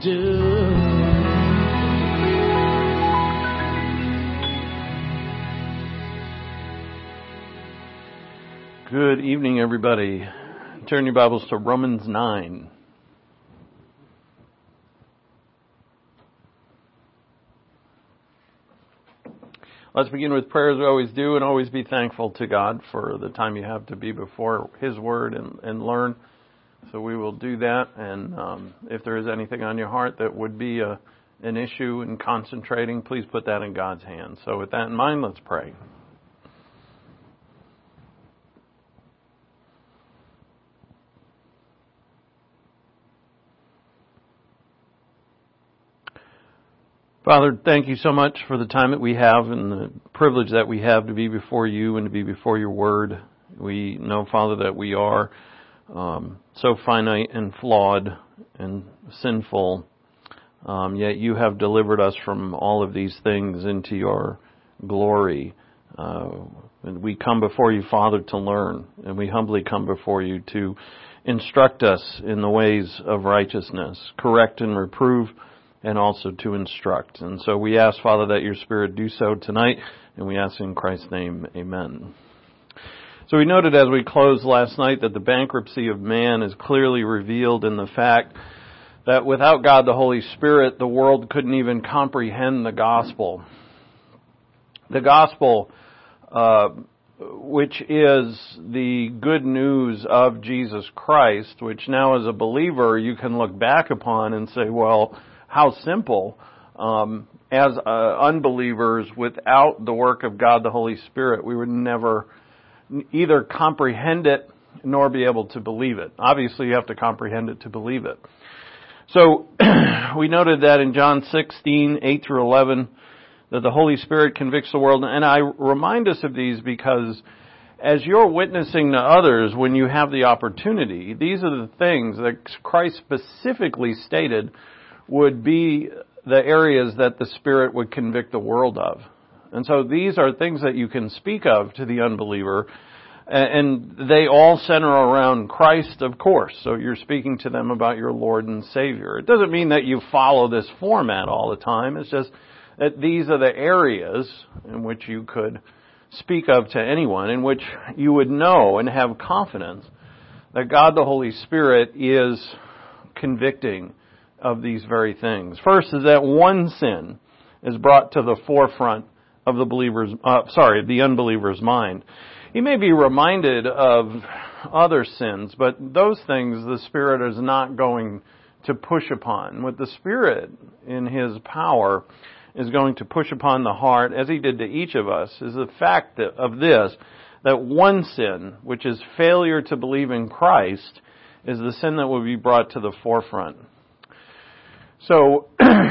do. Good evening, everybody. Turn your Bibles to Romans 9. Let's begin with prayer as we always do, and always be thankful to God for the time you have to be before His Word and learn. So we will do that, and if there is anything on your heart that would be an issue in concentrating, please put that in God's hands. So with that in mind, let's pray. Father, thank you so much for the time that we have and the privilege that we have to be before you and to be before your word. We know, Father, that we are so finite and flawed and sinful, yet you have delivered us from all of these things into your glory. And we come before you, Father, to learn, and we humbly come before you to instruct us in the ways of righteousness, correct and reprove, and also to instruct. And so we ask, Father, that your Spirit do so tonight, and we ask in Christ's name, amen. So we noted as we closed last night that the bankruptcy of man is clearly revealed in the fact that without God the Holy Spirit, the world couldn't even comprehend the gospel. The gospel, which is the good news of Jesus Christ, which now as a believer you can look back upon and say, well, how simple. As unbelievers, without the work of God the Holy Spirit, we would never either comprehend it nor be able to believe it. Obviously, you have to comprehend it to believe it. So, we noted that in John 16, 8 through 11, that the Holy Spirit convicts the world. And I remind us of these because as you're witnessing to others when you have the opportunity, these are the things that Christ specifically stated would be the areas that the Spirit would convict the world of. And so these are things that you can speak of to the unbeliever, and they all center around Christ, of course. So you're speaking to them about your Lord and Savior. It doesn't mean that you follow this format all the time. It's just that these are the areas in which you could speak of to anyone, in which you would know and have confidence that God the Holy Spirit is convicting of these very things. First is that one sin is brought to the forefront of the unbeliever's mind. He may be reminded of other sins, but those things the Spirit is not going to push upon. What the Spirit, in His power, is going to push upon the heart, as He did to each of us, is the fact that one sin, which is failure to believe in Christ, is the sin that will be brought to the forefront. So,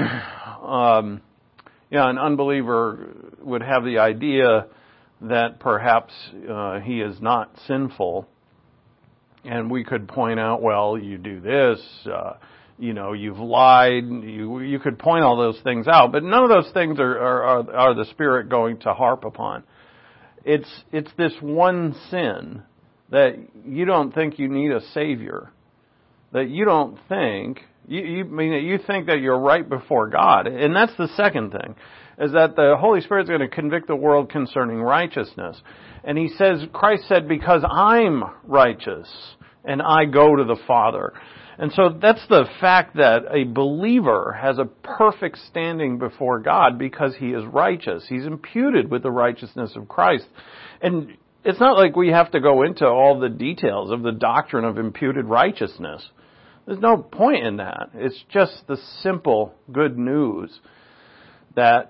an unbeliever would have the idea that perhaps he is not sinful, and we could point out, well, you do this, you've lied, you could point all those things out, but none of those things are the Spirit going to harp upon. It's this one sin that you don't think you need a Savior, that you don't think you think that you're right before God. And that's the second thing, is that the Holy Spirit's going to convict the world concerning righteousness. And He says, Christ said, because I'm righteous and I go to the Father. And so that's the fact that a believer has a perfect standing before God because he is righteous. He's imputed with the righteousness of Christ. And it's not like we have to go into all the details of the doctrine of imputed righteousness. There's no point in that. It's just the simple good news that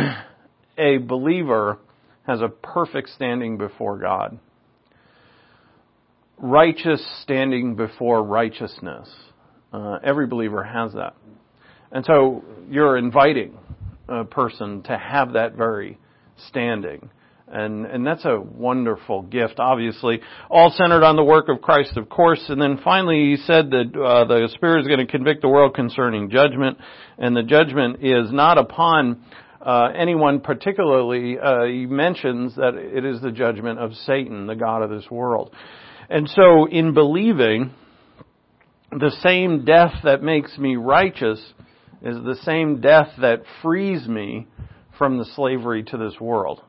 a believer has a perfect standing before God. Righteous standing before righteousness. Every believer has that. And so you're inviting a person to have that very standing. And that's a wonderful gift, obviously. All centered on the work of Christ, of course. And then finally, he said that the Spirit is going to convict the world concerning judgment. And the judgment is not upon anyone particularly. He mentions that it is the judgment of Satan, the god of this world. And so in believing, the same death that makes me righteous is the same death that frees me from the slavery to this world.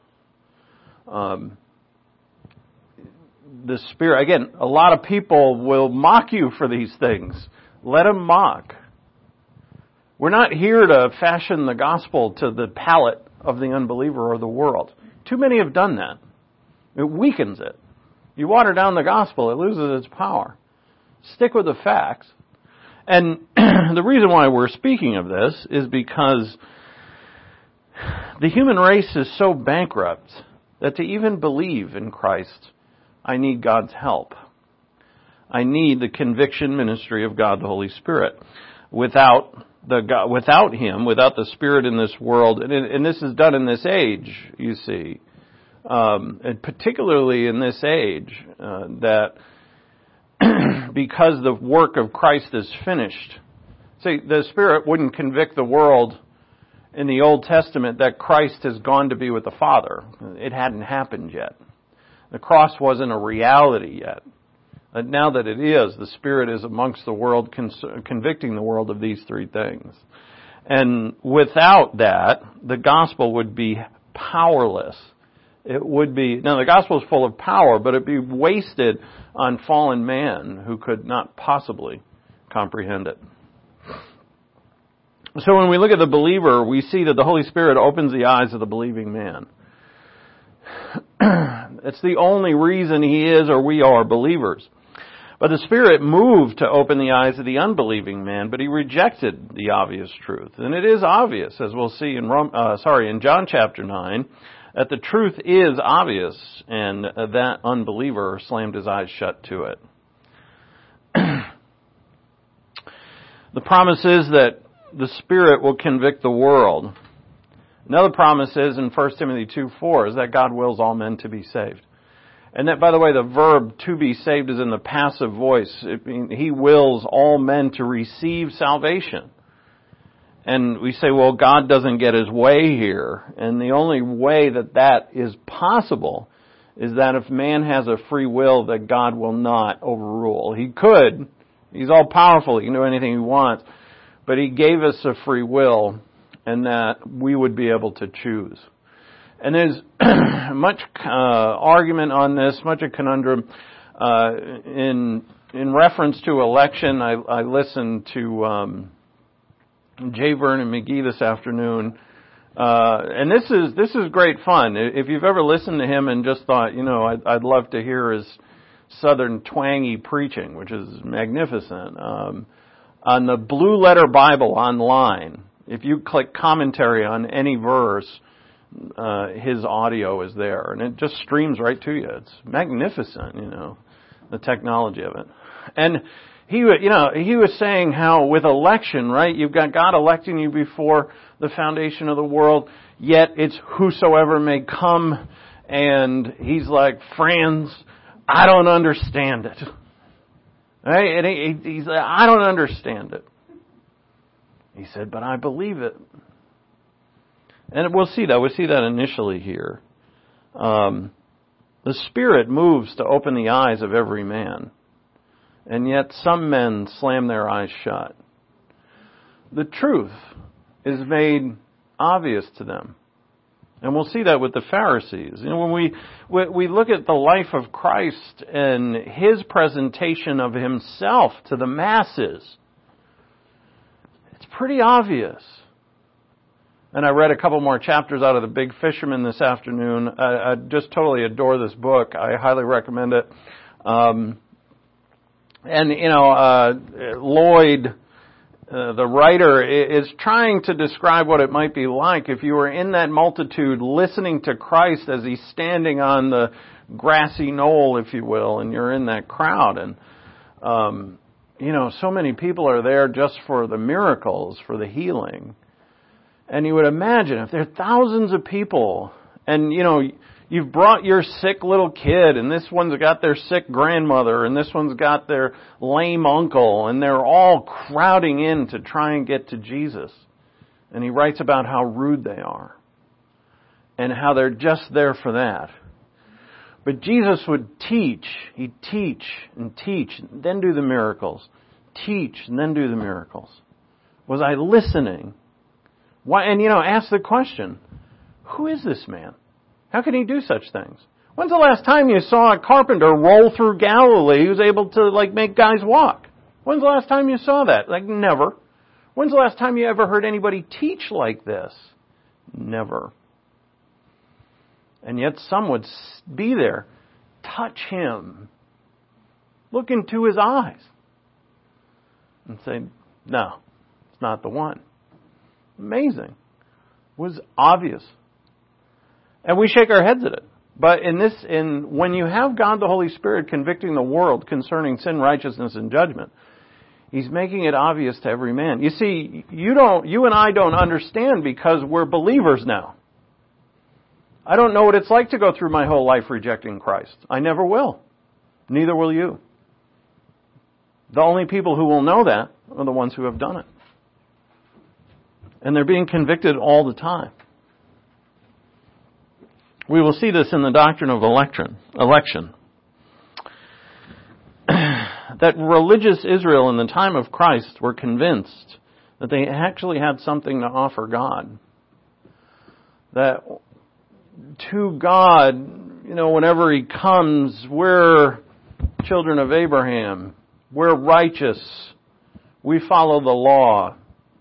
The Spirit, again, a lot of people will mock you for these things. Let them mock. We're not here to fashion the gospel to the palate of the unbeliever or the world. Too many have done that. It weakens it. You water down the gospel, it loses its power. Stick with the facts. And the reason why we're speaking of this is because the human race is so bankrupt that to even believe in Christ, I need God's help. I need the conviction ministry of God the Holy Spirit. Without Him, without the Spirit in this world, and this is done in this age, you see, and particularly in this age, that because the work of Christ is finished. See, the Spirit wouldn't convict the world in the Old Testament that Christ has gone to be with the Father. It hadn't happened yet. The cross wasn't a reality yet. But now that it is, the Spirit is amongst the world, convicting the world of these three things. And without that, the gospel would be powerless. It would be, now the gospel is full of power, but it'd be wasted on fallen man who could not possibly comprehend it. So when we look at the believer, we see that the Holy Spirit opens the eyes of the believing man. It's the only reason he is or we are believers. But the Spirit moved to open the eyes of the unbelieving man, but he rejected the obvious truth. And it is obvious, as we'll see in John chapter 9, that the truth is obvious, and that unbeliever slammed his eyes shut to it. The promise is that the Spirit will convict the world. Another promise is in 1 Timothy 2:4 is that God wills all men to be saved. And that, by the way, the verb to be saved is in the passive voice. He wills all men to receive salvation. And we say, well, God doesn't get His way here. And the only way that is possible is that if man has a free will that God will not overrule. He could. He's all powerful. He can do anything He wants. But He gave us a free will, and that we would be able to choose. And there's much argument on this, much a conundrum. In reference to election, I listened to J. Vernon McGee this afternoon, and this is great fun. If you've ever listened to him and just thought, I'd love to hear his southern twangy preaching, which is magnificent. On the Blue Letter Bible online, if you click commentary on any verse, his audio is there, and it just streams right to you. It's magnificent, the technology of it. And he was saying how with election, right, you've got God electing you before the foundation of the world, yet it's whosoever may come, and he's like, friends, I don't understand it. Right? And he's like, I don't understand it. He said, but I believe it. And we'll see that. We'll see that initially here. The Spirit moves to open the eyes of every man. And yet some men slam their eyes shut. The truth is made obvious to them. And we'll see that with the Pharisees. When we look at the life of Christ and His presentation of Himself to the masses, it's pretty obvious. And I read a couple more chapters out of The Big Fisherman this afternoon. I just totally adore this book. I highly recommend it. Lloyd, the writer, is trying to describe what it might be like if you were in that multitude listening to Christ as He's standing on the grassy knoll, if you will, and you're in that crowd. And, so many people are there just for the miracles, for the healing. And you would imagine if there are thousands of people and, you've brought your sick little kid and this one's got their sick grandmother and this one's got their lame uncle and they're all crowding in to try and get to Jesus. And he writes about how rude they are and how they're just there for that. But Jesus would teach. He'd teach and teach and then do the miracles. Teach and then do the miracles. Was I listening? Why? And ask the question, who is this man? How can he do such things? When's the last time you saw a carpenter roll through Galilee who's able to make guys walk? When's the last time you saw that? Never. When's the last time you ever heard anybody teach like this? Never. And yet some would be there, touch him, look into his eyes, and say, no, it's not the one. Amazing. It was obvious. And we shake our heads at it. But when you have God the Holy Spirit convicting the world concerning sin, righteousness, and judgment, He's making it obvious to every man. You see, you and I don't understand because we're believers now. I don't know what it's like to go through my whole life rejecting Christ. I never will. Neither will you. The only people who will know that are the ones who have done it. And they're being convicted all the time. We will see this in the doctrine of election. That religious Israel in the time of Christ were convinced that they actually had something to offer God. That to God, whenever He comes, we're children of Abraham. We're righteous. We follow the law.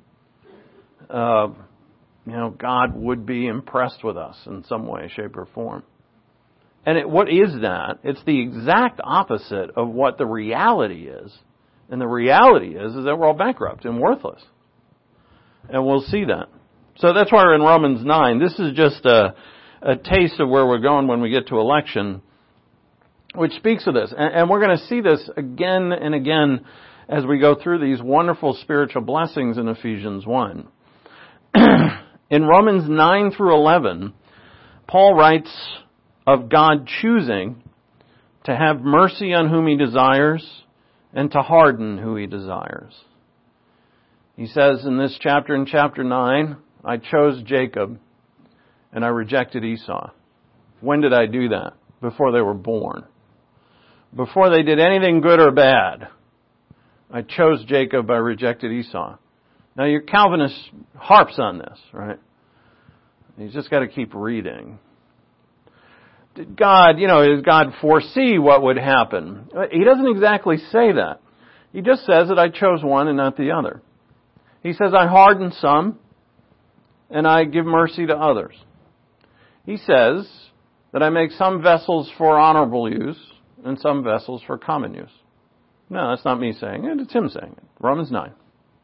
God would be impressed with us in some way, shape, or form. And what is that? It's the exact opposite of what the reality is. And the reality is that we're all bankrupt and worthless. And we'll see that. So that's why we're in Romans 9. This is just a taste of where we're going when we get to election, which speaks of this. And we're going to see this again and again as we go through these wonderful spiritual blessings in Ephesians 1. In Romans 9 through 11, Paul writes of God choosing to have mercy on whom He desires and to harden who He desires. He says in this chapter, in chapter 9, I chose Jacob and I rejected Esau. When did I do that? Before they were born. Before they did anything good or bad. I chose Jacob, I rejected Esau. Now your Calvinist harps on this, right? You just got to keep reading. Did God foresee what would happen? He doesn't exactly say that. He just says that I chose one and not the other. He says I harden some and I give mercy to others. He says that I make some vessels for honorable use and some vessels for common use. No, that's not me saying it. It's him saying it. Romans 9.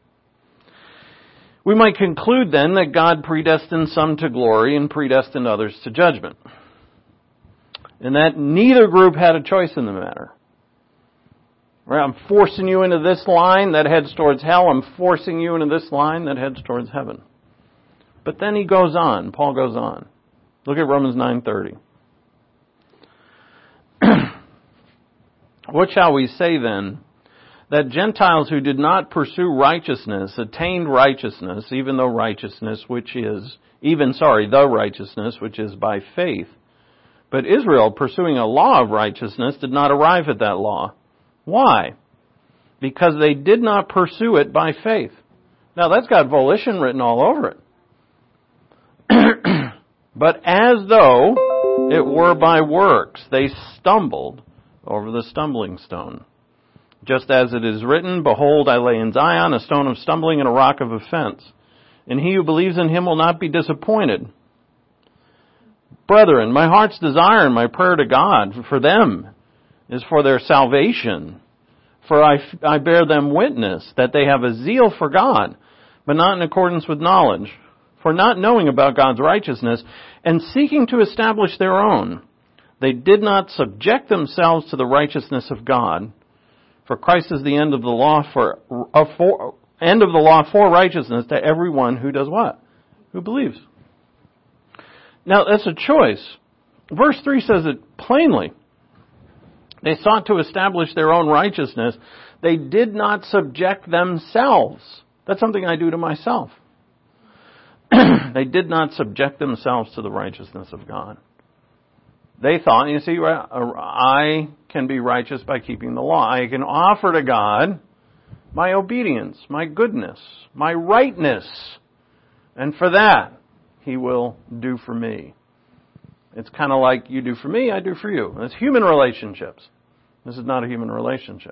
We might conclude then that God predestined some to glory and predestined others to judgment. And that neither group had a choice in the matter. Right? I'm forcing you into this line that heads towards hell. I'm forcing you into this line that heads towards heaven. But then he goes on. Paul goes on. Look at Romans 9:30. What shall we say then? That Gentiles who did not pursue righteousness attained righteousness, the righteousness which is by faith. But Israel, pursuing a law of righteousness, did not arrive at that law. Why? Because they did not pursue it by faith. Now that's got volition written all over it. But as though it were by works, they stumbled over the stumbling stone. Just as it is written, behold, I lay in Zion a stone of stumbling and a rock of offense. And he who believes in him will not be disappointed. Brethren, my heart's desire and my prayer to God for them is for their salvation. For I bear them witness that they have a zeal for God, but not in accordance with knowledge. For not knowing about God's righteousness and seeking to establish their own, they did not subject themselves to the righteousness of God. For Christ is the end of the law for righteousness to everyone who does what? Who believes. Now that's a choice. Verse 3 says it plainly. They sought to establish their own righteousness. They did not subject themselves. That's something I do to myself. They did not subject themselves to the righteousness of God. They thought, you see, I can be righteous by keeping the law. I can offer to God my obedience, my goodness, my rightness. And for that, He will do for me. It's kind of like you do for me, I do for you. It's human relationships. This is not a human relationship.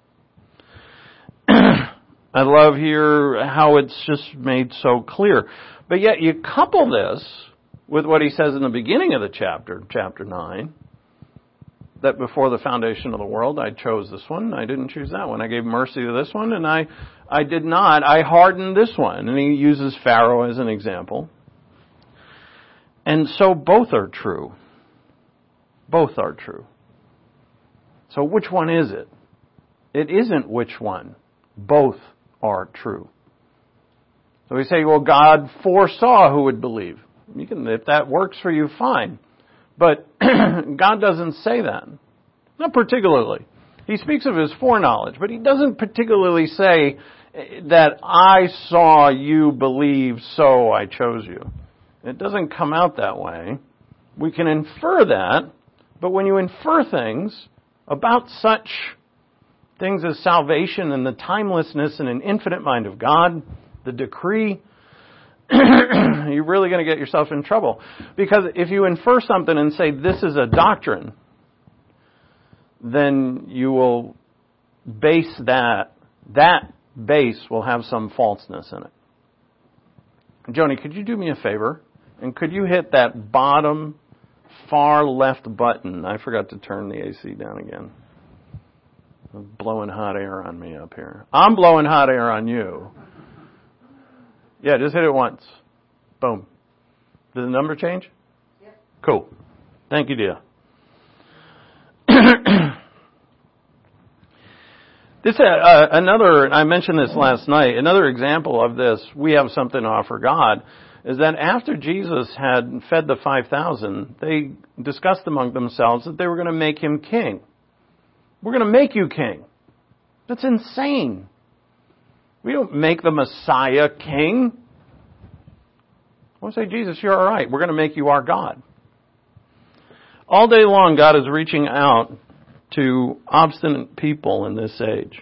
I love here how it's just made so clear. But yet you couple this with what He says in the beginning of the chapter 9, that before the foundation of the world I chose this one, I didn't choose that one. I gave mercy to this one, and I did not. I hardened this one. And He uses Pharaoh as an example. And so both are true. Both are true. So which one is it? It isn't which one. Both are true. So we say, well, God foresaw who would believe. You can, if that works for you, fine. But God doesn't say that. Not particularly. He speaks of His foreknowledge, but He doesn't particularly say that I saw you believe, so I chose you. It doesn't come out that way. We can infer that, but when you infer things about such things as salvation and the timelessness and an infinite mind of God, the decree, you're really going to get yourself in trouble. Because if you infer something and say this is a doctrine, then you will base that base will have some falseness in it. Joni, could you do me a favor? And could you hit that bottom far left button? I forgot to turn the AC down again. I'm blowing hot air on me up here. I'm blowing hot air on you. Yeah, just hit it once. Boom. Did the number change? Yep. Cool. Thank you, dear. This another. I mentioned this last night. Another example of this. We have something to offer God. Is that after Jesus had fed the 5,000, they discussed among themselves that they were going to make Him king. We're going to make you king. That's insane. We don't make the Messiah king. I want to say, Jesus, you're all right. We're going to make you our God. All day long, God is reaching out to obstinate people in this age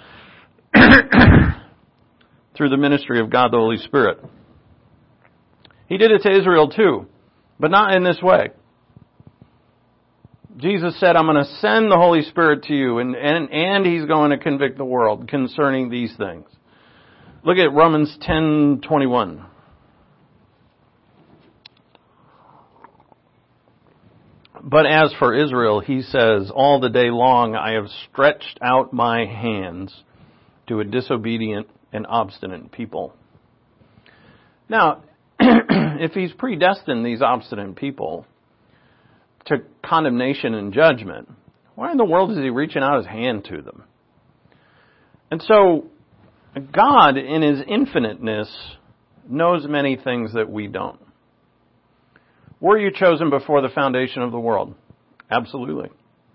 through the ministry of God the Holy Spirit. He did it to Israel too, but not in this way. Jesus said, I'm going to send the Holy Spirit to you, and He's going to convict the world concerning these things. Look at Romans 10:21. But as for Israel, He says, all the day long I have stretched out my hands to a disobedient and obstinate people. Now, if He's predestined these obstinate people to condemnation and judgment, why in the world is He reaching out His hand to them? And so, God, in His infiniteness, knows many things that we don't. Were you chosen before the foundation of the world? Absolutely.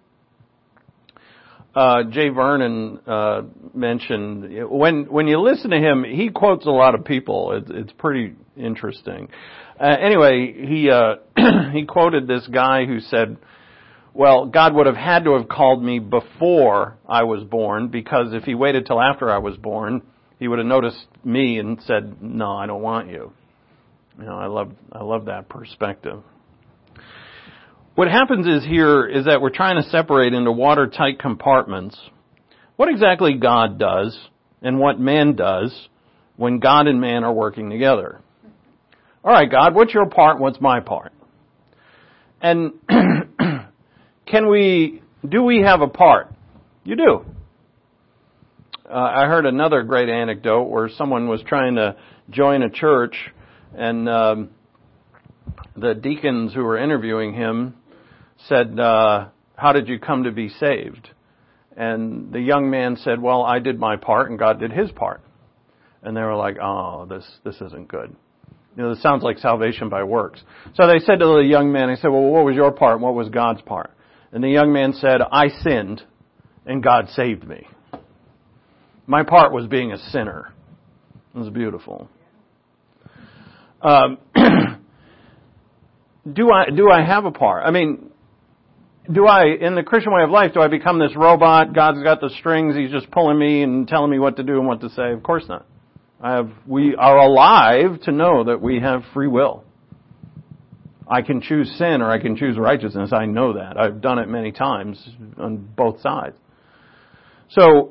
Jay Vernon mentioned, when you listen to him, he quotes a lot of people. It's pretty interesting. Anyway, he quoted this guy who said, well, God would have had to have called me before I was born, because if He waited till after I was born, He would have noticed me and said, no, I don't want you. You know, I love that perspective. What happens is that we're trying to separate into watertight compartments what exactly God does and what man does when God and man are working together. All right, God, what's your part? What's my part? And do we have a part? You do. I heard another great anecdote where someone was trying to join a church, and the deacons who were interviewing him said, how did you come to be saved? And the young man said, well, I did my part and God did His part. And they were like, oh, this isn't good. You know, this sounds like salvation by works. So they said to the young man, they said, well, what was your part and what was God's part? And the young man said, I sinned and God saved me. My part was being a sinner. It was beautiful. Do I have a part? I mean, in the Christian way of life, do I become this robot? God's got the strings, He's just pulling me and telling me what to do and what to say? Of course not. We are alive to know that we have free will. I can choose sin or I can choose righteousness. I know that. I've done it many times on both sides. So,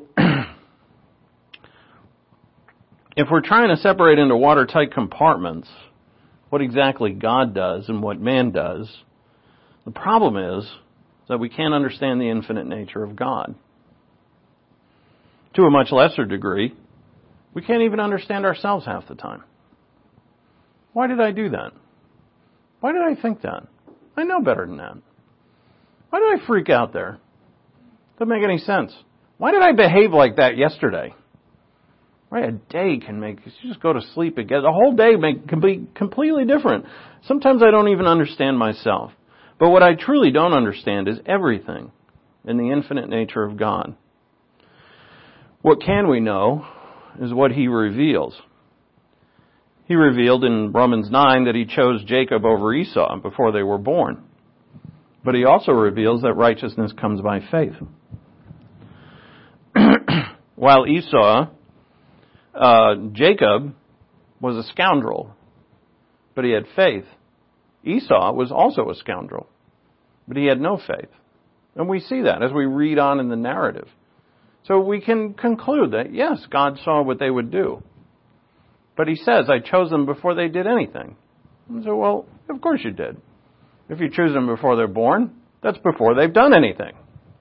if we're trying to separate into watertight compartments what exactly God does and what man does, the problem is that we can't understand the infinite nature of God. To a much lesser degree, we can't even understand ourselves half the time. Why did I do that? Why did I think that? I know better than that. Why did I freak out there? Doesn't make any sense. Why did I behave like that yesterday? Right, a day can make you just go to sleep again. The whole day can be completely different. Sometimes I don't even understand myself. But what I truly don't understand is everything in the infinite nature of God. What can we know is what He reveals. He revealed in Romans 9 that He chose Jacob over Esau before they were born. But He also reveals that righteousness comes by faith. While Jacob was a scoundrel, but he had faith. Esau was also a scoundrel, but he had no faith. And we see that as we read on in the narrative. So we can conclude that, yes, God saw what they would do. But He says, I chose them before they did anything. And so, well, of course you did. If you choose them before they're born, that's before they've done anything.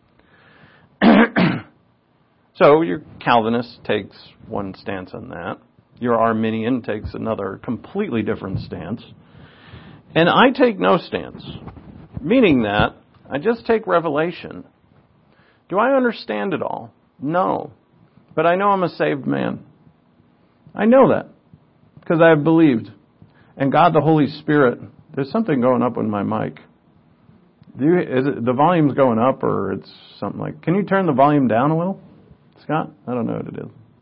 So your Calvinist takes one stance on that. Your Arminian takes another completely different stance. And I take no stance, meaning that I just take revelation. Do I understand it all? No. But I know I'm a saved man. I know that because I have believed. And God, the Holy Spirit, there's something going up with my mic. Is it the volume's going up or it's something like, can you turn the volume down a little? Scott? I don't know what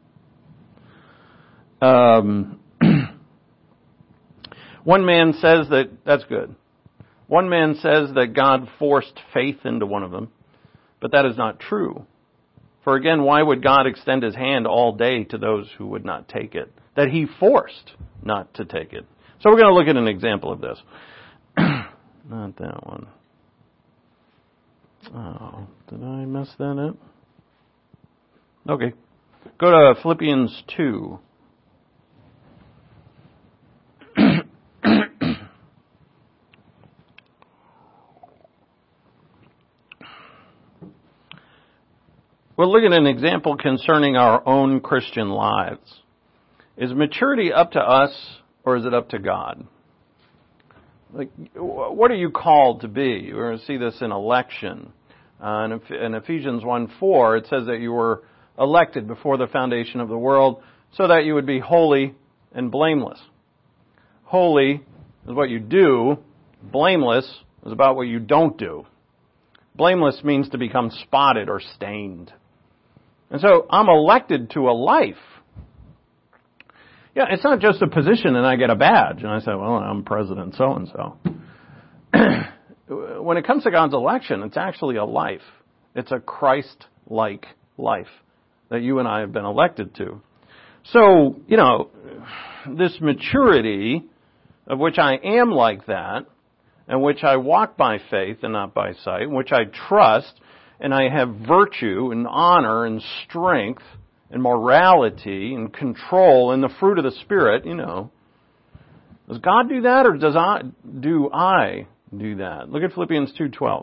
it is. One man says that's good. One man says that God forced faith into one of them, but that is not true. For again, why would God extend His hand all day to those who would not take it? That He forced not to take it. So we're going to look at an example of this. Not that one. Oh, did I mess that up? Okay. Go to Philippians 2. We'll look at an example concerning our own Christian lives. Is maturity up to us or is it up to God? Like, what are you called to be? We're going to see this in election. In Ephesians 1:4, it says that you were elected before the foundation of the world so that you would be holy and blameless. Holy is what you do. Blameless is about what you don't do. Blameless means to become spotted or stained. And so I'm elected to a life. Yeah, it's not just a position and I get a badge. And I say, well, I'm President so-and-so. When it comes to God's election, it's actually a life. It's a Christ-like life that you and I have been elected to. So, this maturity of which I am like that, and which I walk by faith and not by sight, in which I trust, and I have virtue and honor and strength and morality and control and the fruit of the Spirit, Does God do that or do I do that? Look at Philippians 2:12.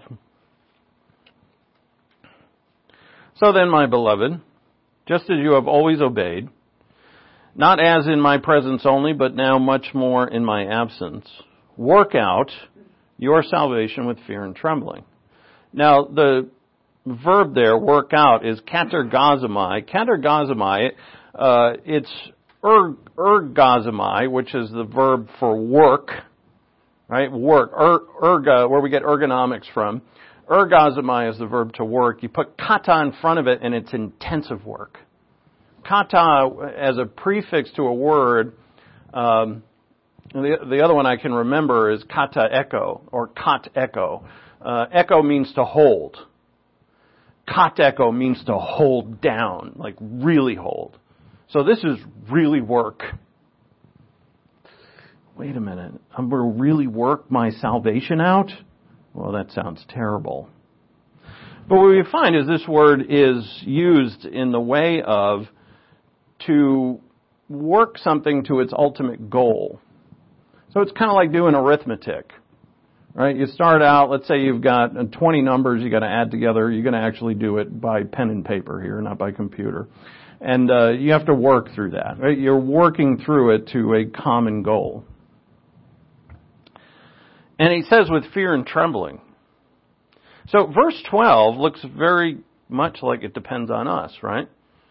So then, my beloved, just as you have always obeyed, not as in my presence only, but now much more in my absence, work out your salvation with fear and trembling. Now, the verb there, work out, is katergazomai. Katergazomai, it's ergazomai, which is the verb for work, right? Work, where we get ergonomics from. Ergazomai is the verb to work. You put kata in front of it, and it's intensive work. Kata, as a prefix to a word, the other one I can remember is kata echo, or kat echo. Echo means to hold. Kateko means to hold down, like really hold. So this is really work. Wait a minute. I'm going to really work my salvation out? Well, that sounds terrible. But what we find is this word is used in the way of to work something to its ultimate goal. So it's kind of like doing arithmetic, right? You start out, let's say you've got 20 numbers you got to add together. You're going to actually do it by pen and paper here, not by computer. And you have to work through that, right? You're working through it to a common goal. And he says with fear and trembling. So verse 12 looks very much like it depends on us, right?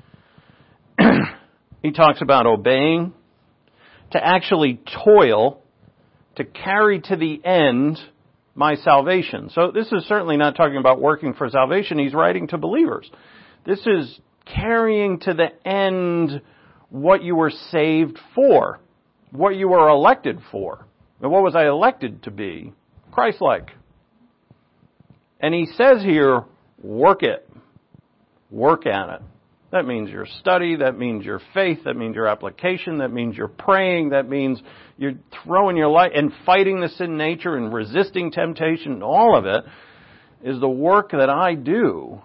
He talks about obeying, to actually toil, to carry to the end my salvation. So this is certainly not talking about working for salvation. He's writing to believers. This is carrying to the end what you were saved for, what you were elected for. And what was I elected to be? Christ-like. And he says here, work it. Work at it. That means your study, that means your faith, that means your application, that means your praying, that means you're throwing your life and fighting the sin nature and resisting temptation. All of it is the work that I do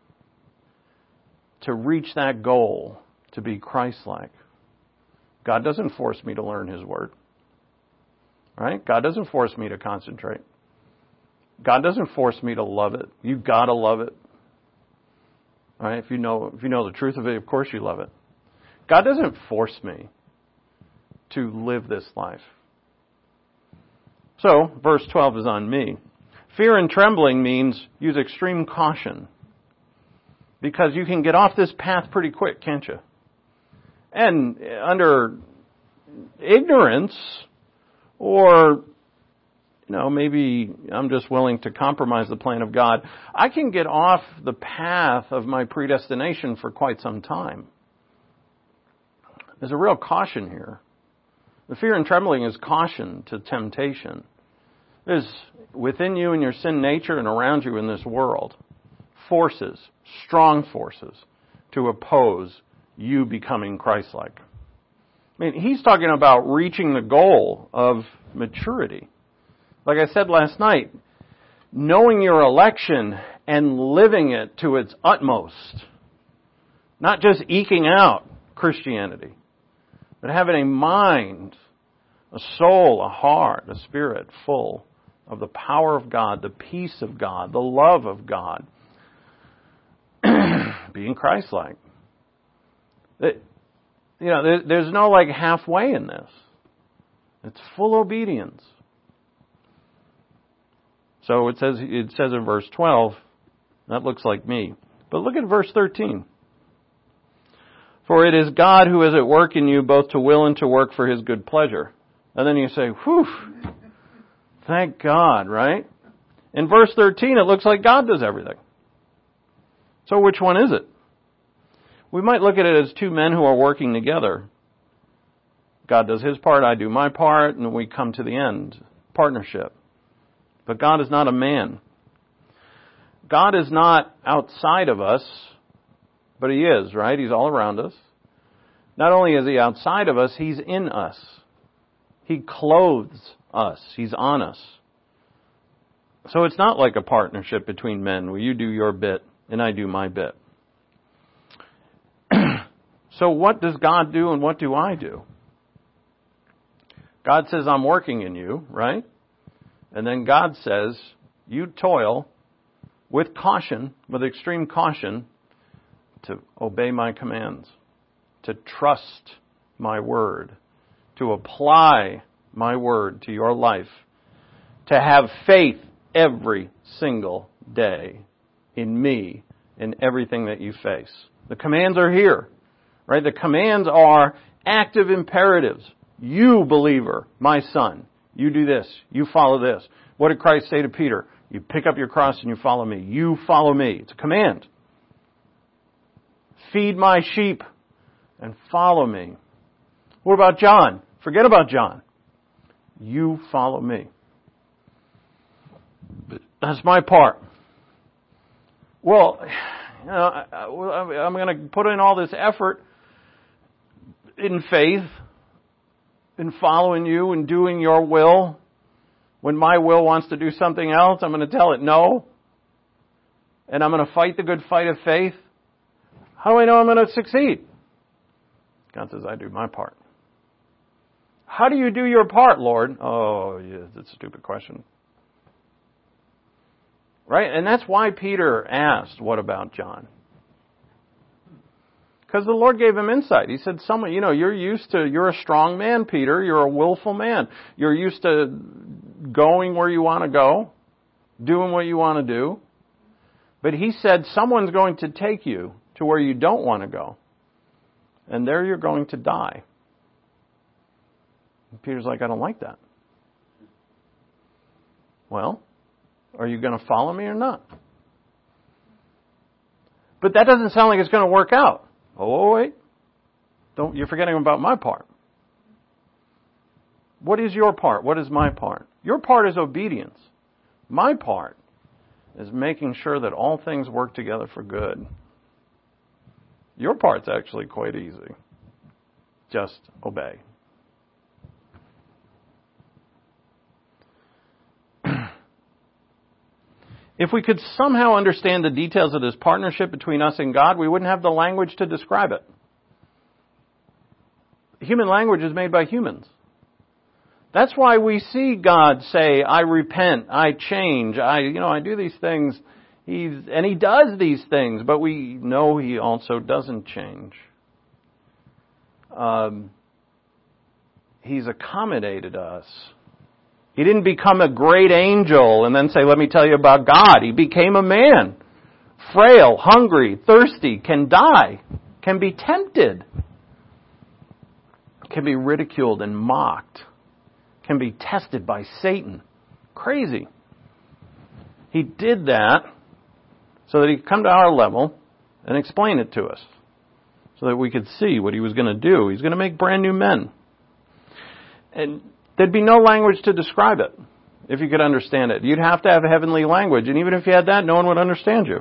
to reach that goal, to be Christ-like. God doesn't force me to learn His Word. Right? God doesn't force me to concentrate. God doesn't force me to love it. You've got to love it. Right? If you know the truth of it, of course you love it. God doesn't force me to live this life. So, verse 12 is on me. Fear and trembling means use extreme caution. Because you can get off this path pretty quick, can't you? And under ignorance, or, maybe I'm just willing to compromise the plan of God, I can get off the path of my predestination for quite some time. There's a real caution here. The fear and trembling is caution to temptation. There's within you and your sin nature and around you in this world forces, strong forces, to oppose you becoming Christ-like. I mean, he's talking about reaching the goal of maturity. Like I said last night, knowing your election and living it to its utmost. Not just eking out Christianity, but having a mind, a soul, a heart, a spirit full of the power of God, the peace of God, the love of God. Being Christ-like. There's no halfway in this. It's full obedience. So it says in verse 12, that looks like me. But look at verse 13. For it is God who is at work in you both to will and to work for His good pleasure. And then you say, whew, thank God, right? In verse 13, it looks like God does everything. So which one is it? We might look at it as two men who are working together. God does His part, I do my part, and we come to the end. Partnership. But God is not a man. God is not outside of us, but He is, right? He's all around us. Not only is He outside of us, He's in us. He clothes us. He's on us. So it's not like a partnership between men where you do your bit and I do my bit. So what does God do and what do I do? God says, I'm working in you, right? And then God says, you toil with caution, with extreme caution, to obey my commands, to trust my word, to apply my word to your life, to have faith every single day in me, in everything that you face. The commands are here, right? The commands are active imperatives. You, believer, my son, you do this, you follow this. What did Christ say to Peter? You pick up your cross and you follow me. You follow me. It's a command. Feed my sheep and follow me. What about John? Forget about John. You follow me. That's my part. Well, I'm going to put in all this effort in faith, in following you and doing your will. When my will wants to do something else, I'm going to tell it no. And I'm going to fight the good fight of faith. How do I know I'm going to succeed? God says, I do my part. How do you do your part, Lord? Oh, yeah, that's a stupid question. Right? And that's why Peter asked, what about John? Because the Lord gave him insight. He said, you're a strong man, Peter. You're a willful man. You're used to going where you want to go, doing what you want to do. But he said, someone's going to take you to where you don't want to go. And there you're going to die. And Peter's like, I don't like that. Well, are you going to follow me or not? But that doesn't sound like it's going to work out. Oh, wait. You're forgetting about my part. What is your part? What is my part? Your part is obedience. My part is making sure that all things work together for good. Your part's actually quite easy. Just obey. If we could somehow understand the details of this partnership between us and God, we wouldn't have the language to describe it. Human language is made by humans. That's why we see God say, I repent, I change, I do these things. And He does these things, but we know He also doesn't change. He's accommodated us. He didn't become a great angel and then say, let me tell you about God. He became a man. Frail, hungry, thirsty, can die, can be tempted, can be ridiculed and mocked, can be tested by Satan. Crazy. He did that so that He could come to our level and explain it to us so that we could see what He was going to do. He's going to make brand new men. And there'd be no language to describe it if you could understand it. You'd have to have a heavenly language, and even if you had that, no one would understand you.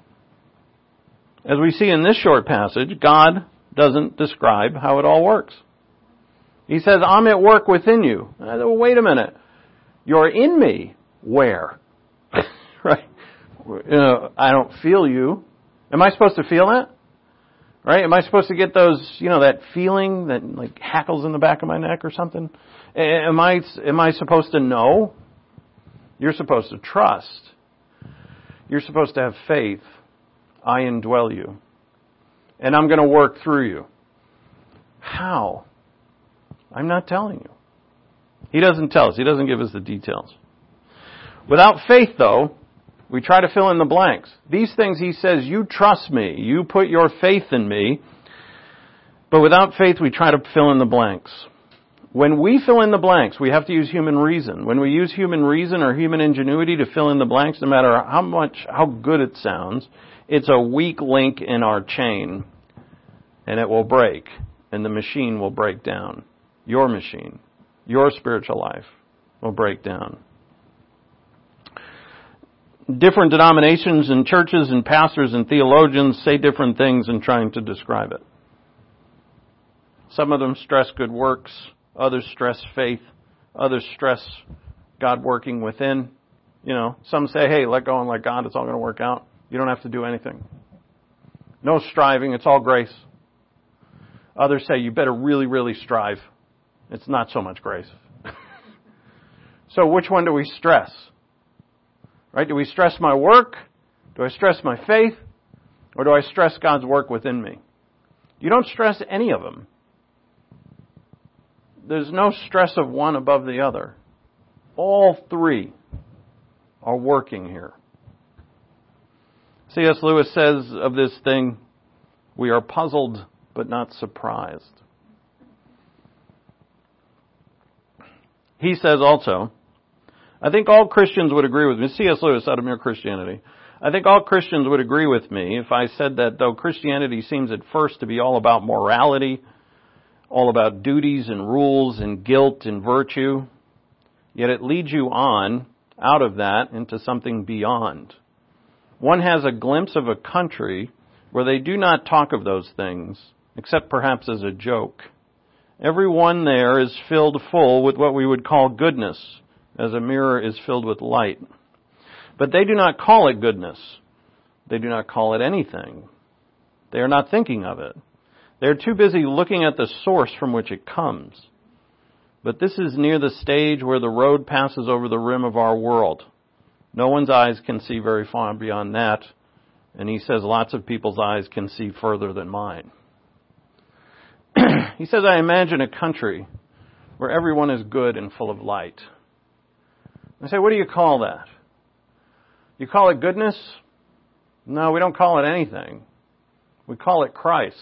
As we see in this short passage, God doesn't describe how it all works. He says, I'm at work within you. Well, wait a minute. You're in me. Where? Right? I don't feel you. Am I supposed to feel that? Right? Am I supposed to get those, that feeling that like hackles in the back of my neck or something? Am I supposed to know? You're supposed to trust. You're supposed to have faith. I indwell you. And I'm going to work through you. How? I'm not telling you. He doesn't tell us. He doesn't give us the details. Without faith, though, we try to fill in the blanks. These things He says, you trust me. You put your faith in me. But without faith, we try to fill in the blanks. When we fill in the blanks, we have to use human reason. When we use human reason or human ingenuity to fill in the blanks, no matter how good it sounds, it's a weak link in our chain. And it will break. And the machine will break down. Your machine, your spiritual life will break down. Different denominations and churches and pastors and theologians say different things in trying to describe it. Some of them stress good works. Others stress faith. Others stress God working within. Some say, hey, let go and let God. It's all going to work out. You don't have to do anything. No striving. It's all grace. Others say, you better really, really strive. It's not so much grace. So which one do we stress? Right? Do we stress my work? Do I stress my faith? Or do I stress God's work within me? You don't stress any of them. There's no stress of one above the other. All three are working here. C.S. Lewis says of this thing, we are puzzled but not surprised. He says also, I think all Christians would agree with me. C.S. Lewis out of Mere Christianity. I think all Christians would agree with me if I said that though Christianity seems at first to be all about morality, all about duties and rules and guilt and virtue, yet it leads you on out of that into something beyond. One has a glimpse of a country where they do not talk of those things, except perhaps as a joke. Everyone there is filled full with what we would call goodness, as a mirror is filled with light. But they do not call it goodness. They do not call it anything. They are not thinking of it. They are too busy looking at the source from which it comes. But this is near the stage where the road passes over the rim of our world. No one's eyes can see very far beyond that. And he says lots of people's eyes can see further than mine. He says, I imagine a country where everyone is good and full of light. I say, what do you call that? You call it goodness? No, we don't call it anything. We call it Christ.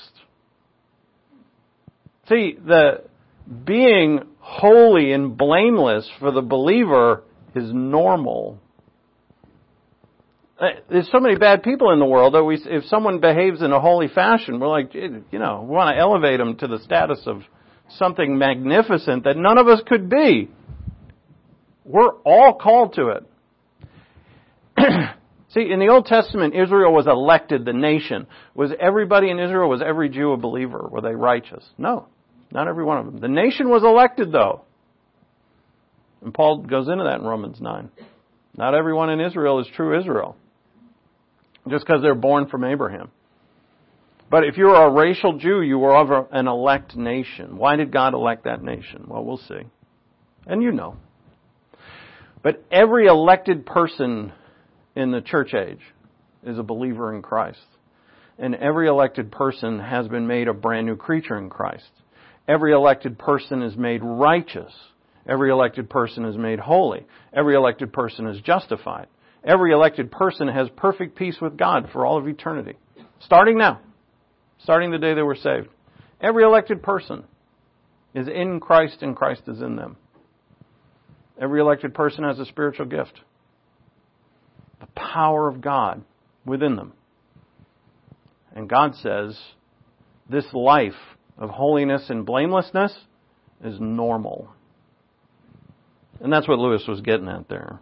See, the being holy and blameless for the believer is normal. There's so many bad people in the world that if someone behaves in a holy fashion, we're like, we want to elevate them to the status of something magnificent that none of us could be. We're all called to it. See, in the Old Testament, Israel was elected, the nation. Was everybody in Israel, was every Jew a believer? Were they righteous? No, not every one of them. The nation was elected, though. And Paul goes into that in Romans 9. Not everyone in Israel is true Israel, just because they're born from Abraham. But if you're a racial Jew, you were of an elect nation. Why did God elect that nation? Well, we'll see. And you know. But every elected person in the church age is a believer in Christ. And every elected person has been made a brand new creature in Christ. Every elected person is made righteous. Every elected person is made holy. Every elected person is justified. Every elected person has perfect peace with God for all of eternity. Starting now. Starting the day they were saved. Every elected person is in Christ and Christ is in them. Every elected person has a spiritual gift. The power of God within them. And God says, this life of holiness and blamelessness is normal. And that's what Lewis was getting at there.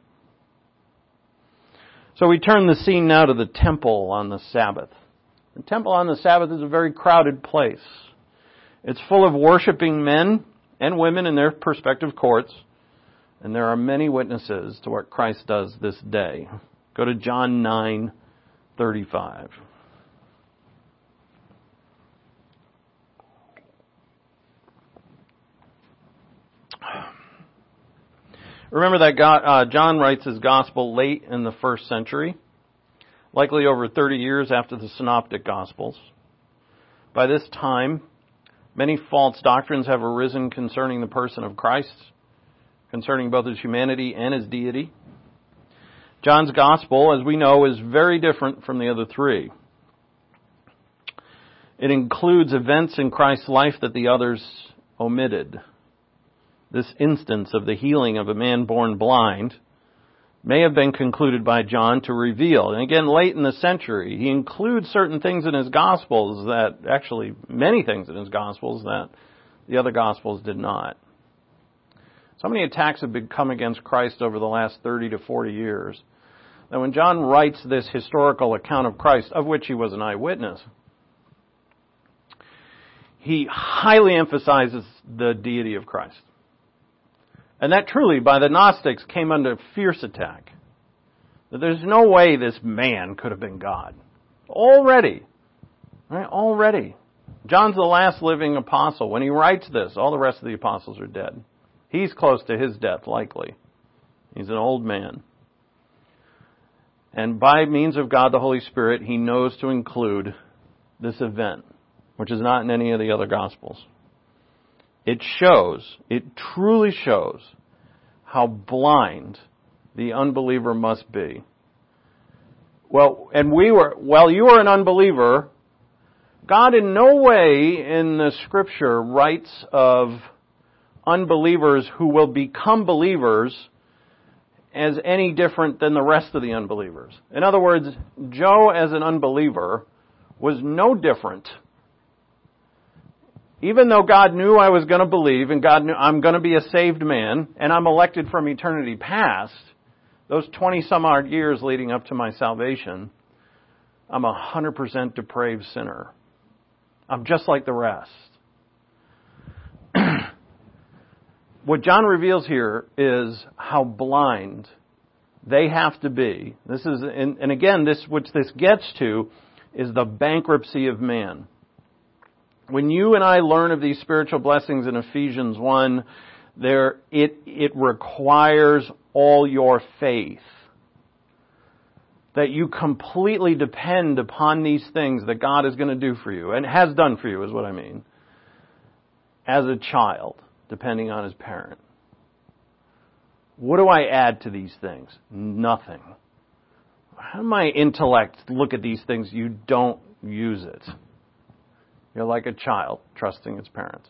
So we turn the scene now to the temple on the Sabbath. The temple on the Sabbath is a very crowded place. It's full of worshiping men and women in their respective courts. And there are many witnesses to what Christ does this day. Go to John 9:35. Remember that John writes his gospel late in the first century, likely over 30 years after the Synoptic Gospels. By this time, many false doctrines have arisen concerning the person of Christ, concerning both his humanity and his deity. John's gospel, as we know, is very different from the other three. It includes events in Christ's life that the others omitted. This instance of the healing of a man born blind may have been concluded by John to reveal. And again, late in the century, he includes certain things in his Gospels that, actually, many things in his Gospels that the other Gospels did not. So many attacks have come against Christ over the last 30 to 40 years that when John writes this historical account of Christ, of which he was an eyewitness, he highly emphasizes the deity of Christ. And that truly, by the Gnostics, came under fierce attack. That there's no way this man could have been God. Already. Right? Already. John's the last living apostle. When he writes this, all the rest of the apostles are dead. He's close to his death, likely. He's an old man. And by means of God the Holy Spirit, he knows to include this event, which is not in any of the other Gospels. It truly shows how blind the unbeliever must be. Well, and while you are an unbeliever, God in no way in the Scripture writes of unbelievers who will become believers as any different than the rest of the unbelievers. In other words, Joe as an unbeliever was no different. Even though God knew I was going to believe and God knew I'm going to be a saved man and I'm elected from eternity past, those 20 some odd years leading up to my salvation, I'm a 100% depraved sinner. I'm just like the rest. What John reveals here is how blind they have to be. This is, and again, which this gets to is the bankruptcy of man. When you and I learn of these spiritual blessings in Ephesians 1, it requires all your faith. That you completely depend upon these things that God is going to do for you, and has done for you, is what I mean, as a child, depending on his parent. What do I add to these things? Nothing. How does my intellect look at these things? You don't use it. You're like a child trusting its parents.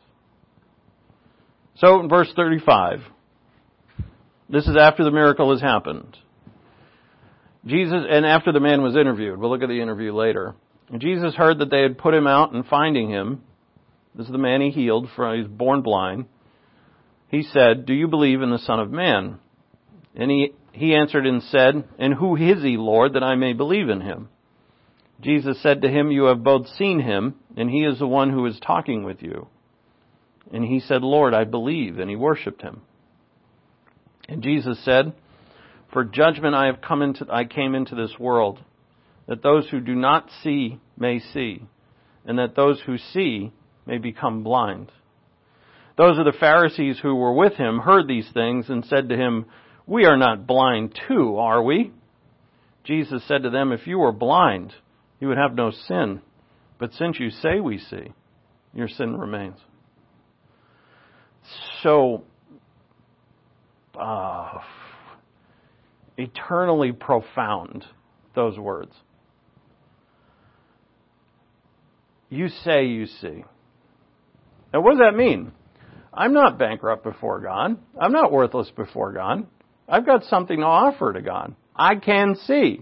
So in verse 35, this is after the miracle has happened. Jesus, and after the man was interviewed, we'll look at the interview later. And Jesus heard that they had put him out, and finding him, this is the man he healed, for he was born blind. He said, "Do you believe in the Son of Man?" And he answered and said, "And who is he, Lord, that I may believe in him?" Jesus said to him, "You have both seen him, and he is the one who is talking with you." And he said, "Lord, I believe," and he worshipped him. And Jesus said, "For judgment I came into this world, that those who do not see may see, and that those who see may become blind." Those of the Pharisees who were with him heard these things and said to him, "We are not blind too, are we?" Jesus said to them, "If you were blind, you would have no sin. But since you say we see, your sin remains." So, eternally profound, those words. You say you see. Now, what does that mean? I'm not bankrupt before God. I'm not worthless before God. I've got something to offer to God. I can see.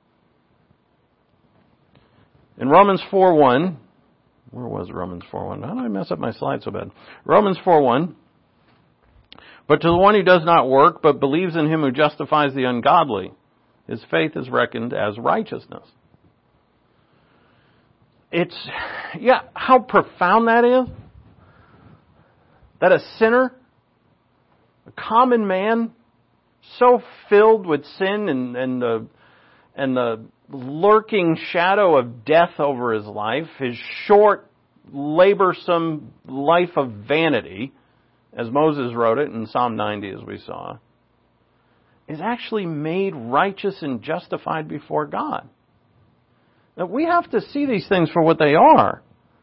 In Romans 4:1, where was Romans 4:1? How did I mess up my slide so bad? Romans 4:1, "But to the one who does not work, but believes in him who justifies the ungodly, his faith is reckoned as righteousness." How profound that is. That a sinner, a common man, so filled with sin and the lurking shadow of death over his life, his short, laborsome life of vanity, as Moses wrote it in Psalm 90, as we saw, is actually made righteous and justified before God. Now, we have to see these things for what they are.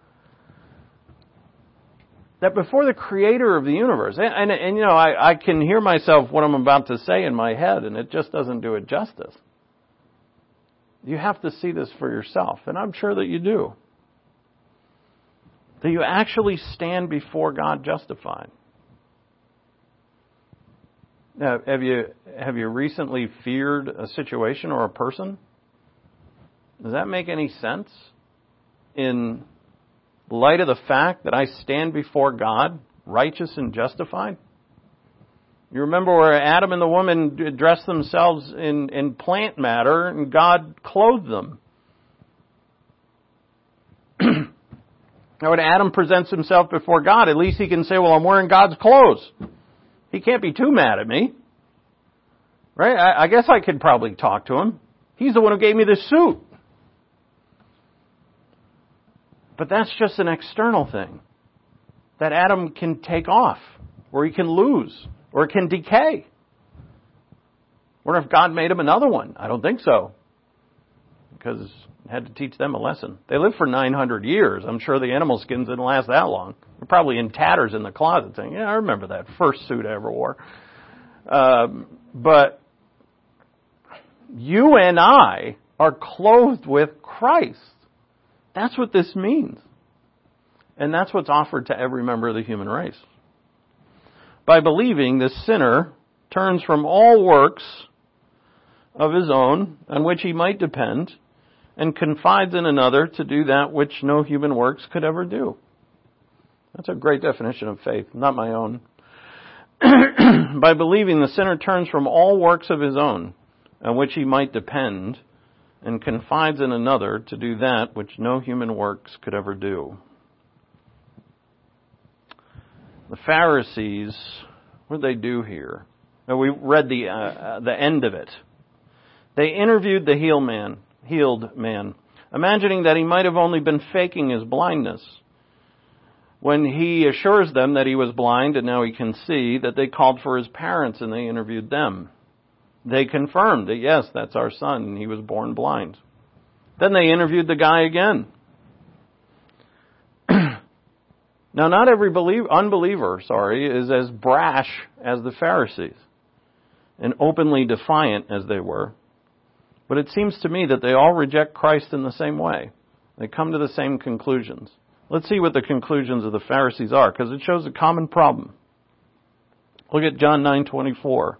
That before the creator of the universe, and you know, I can hear myself what I'm about to say in my head, and it just doesn't do it justice. You have to see this for yourself, and I'm sure that you do. That you actually stand before God justified. Now, have you recently feared a situation or a person? Does that make any sense in light of the fact that I stand before God, righteous and justified? You remember where Adam and the woman dressed themselves in plant matter and God clothed them. Now when Adam presents himself before God, at least he can say, well, I'm wearing God's clothes. He can't be too mad at me. Right? I guess I could probably talk to him. He's the one who gave me this suit. But that's just an external thing that Adam can take off, or he can lose, or it can decay. What if God made him another one? I don't think so, because I had to teach them a lesson. They lived for 900 years. I'm sure the animal skins didn't last that long. They're probably in tatters in the closet saying, yeah, I remember that first suit I ever wore. But you and I are clothed with Christ. That's what this means. And that's what's offered to every member of the human race. By believing, the sinner turns from all works of his own on which he might depend and confides in another to do that which no human works could ever do. That's a great definition of faith, not my own. By believing, the sinner turns from all works of his own on which he might depend, and confides in another to do that which no human works could ever do. The Pharisees, what did they do here? Now, we read the end of it. They interviewed the healed man, imagining that he might have only been faking his blindness. When he assures them that he was blind and now he can see, that they called for his parents and they interviewed them. They confirmed that, yes, that's our son, and he was born blind. Then they interviewed the guy again. Now, not every unbeliever is as brash as the Pharisees and openly defiant as they were. But it seems to me that they all reject Christ in the same way. They come to the same conclusions. Let's see what the conclusions of the Pharisees are, because it shows a common problem. Look at John 9:24.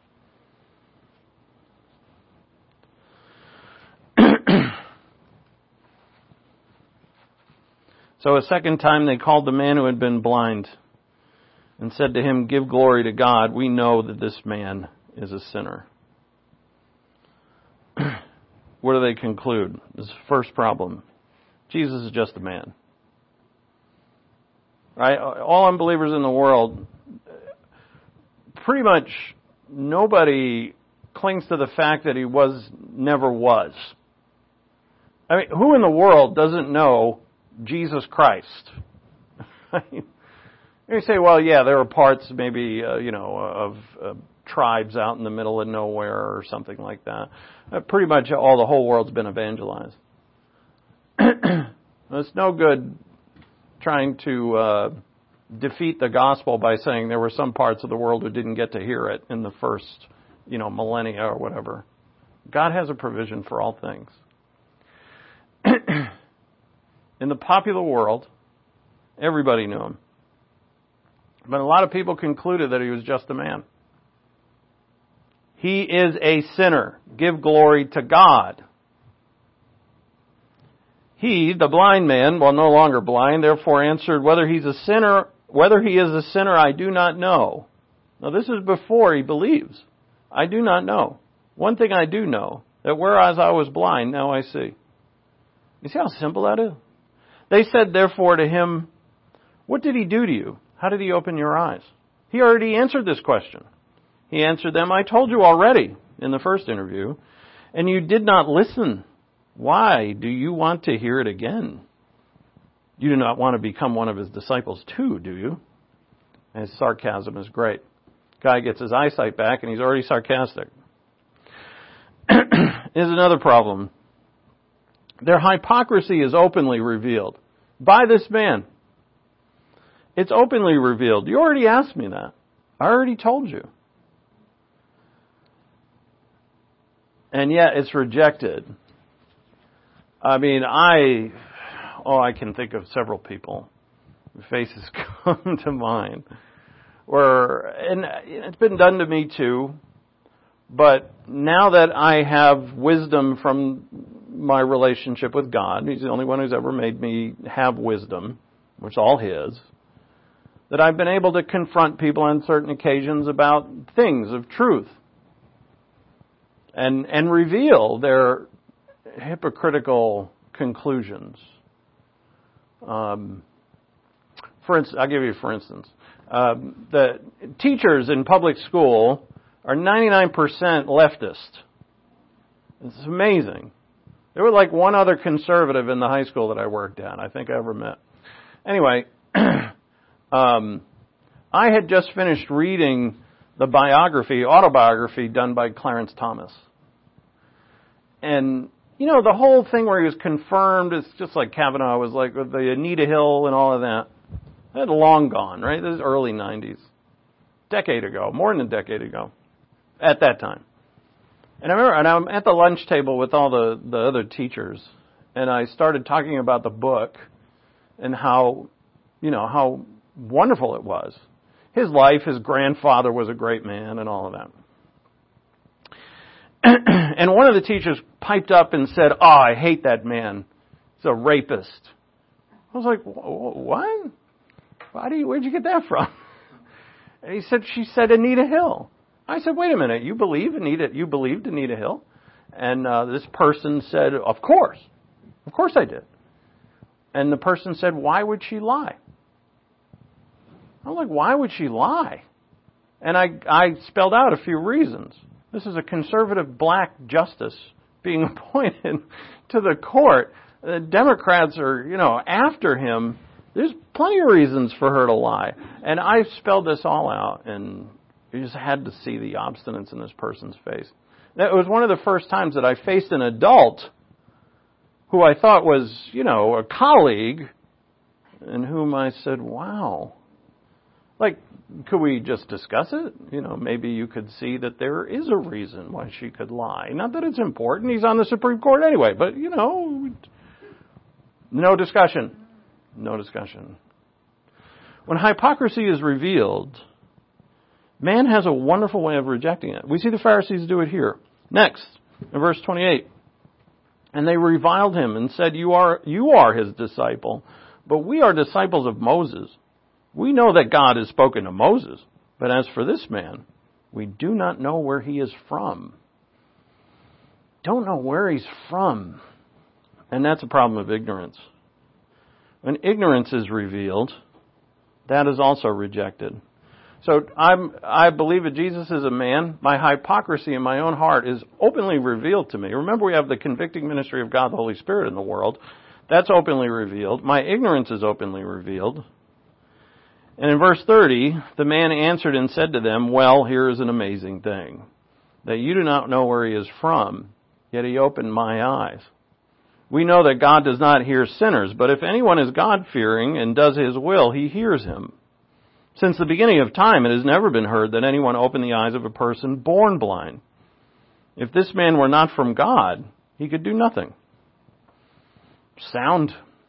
So a second time they called the man who had been blind and said to him, "Give glory to God. We know that this man is a sinner." What do they conclude? This is the first problem. Jesus is just a man. Right? All unbelievers in the world, pretty much nobody clings to the fact that he never was. I mean, who in the world doesn't know Jesus Christ? You say, well, yeah, there are parts maybe, of tribes out in the middle of nowhere or something like that. Pretty much the whole world's been evangelized. It's no good trying to defeat the gospel by saying there were some parts of the world who didn't get to hear it in the first, millennia or whatever. God has a provision for all things. In the popular world, everybody knew him. But a lot of people concluded that he was just a man. He is a sinner. Give glory to God. He, the blind man, while no longer blind, therefore answered, whether he is a sinner, I do not know. Now this is before he believes. I do not know. One thing I do know, that whereas I was blind, now I see. You see how simple that is? They said, therefore, to him, what did he do to you? How did he open your eyes? He already answered this question. He answered them, I told you already in the first interview, and you did not listen. Why do you want to hear it again? You do not want to become one of his disciples too, do you? And his sarcasm is great. Guy gets his eyesight back and he's already sarcastic. Here's another problem. Their hypocrisy is openly revealed by this man. It's openly revealed. You already asked me that. I already told you. And yet it's rejected. I mean, I can think of several people whose faces come to mind and it's been done to me too, but now that I have wisdom from my relationship with God, He's the only one who's ever made me have wisdom, which is all His, that I've been able to confront people on certain occasions about things of truth and reveal their hypocritical conclusions. For instance, I'll give you for instance. The teachers in public school are 99% leftist. It's amazing. There was like one other conservative in the high school that I worked at, I think I ever met. Anyway, I had just finished reading the autobiography done by Clarence Thomas. And, the whole thing where he was confirmed, it's just like Kavanaugh was like with the Anita Hill and all of that. That had long gone, right? This is early 90s. Decade ago, more than a decade ago, at that time. And I remember, and I'm at the lunch table with all the other teachers, and I started talking about the book and how wonderful it was. His life, his grandfather was a great man and all of that. And one of the teachers piped up and said, I hate that man. He's a rapist. I was like, what? Where'd you get that from? And she said Anita Hill. I said, wait a minute, you believed Anita Hill? And this person said, of course I did. And the person said, why would she lie? I'm like, why would she lie? And I spelled out a few reasons. This is a conservative black justice being appointed to the court. The Democrats are, after him. There's plenty of reasons for her to lie. And I spelled this all out, and you just had to see the obstinance in this person's face. It was one of the first times that I faced an adult who I thought was, a colleague, and whom I said, wow. Like, could we just discuss it? Maybe you could see that there is a reason why she could lie. Not that it's important. He's on the Supreme Court anyway, but, no discussion. No discussion. When hypocrisy is revealed, man has a wonderful way of rejecting it. We see the Pharisees do it here. Next, in verse 28. And they reviled him and said, you are his disciple, but we are disciples of Moses. We know that God has spoken to Moses, but as for this man, we do not know where he is from. Don't know where he's from. And that's a problem of ignorance. When ignorance is revealed, that is also rejected. So I believe that Jesus is a man. My hypocrisy in my own heart is openly revealed to me. Remember, we have the convicting ministry of God, the Holy Spirit in the world. That's openly revealed. My ignorance is openly revealed. And in verse 30, the man answered and said to them, well, here is an amazing thing, that you do not know where he is from, yet he opened my eyes. We know that God does not hear sinners, but if anyone is God-fearing and does his will, he hears him. Since the beginning of time, it has never been heard that anyone opened the eyes of a person born blind. If this man were not from God, he could do nothing. Sound.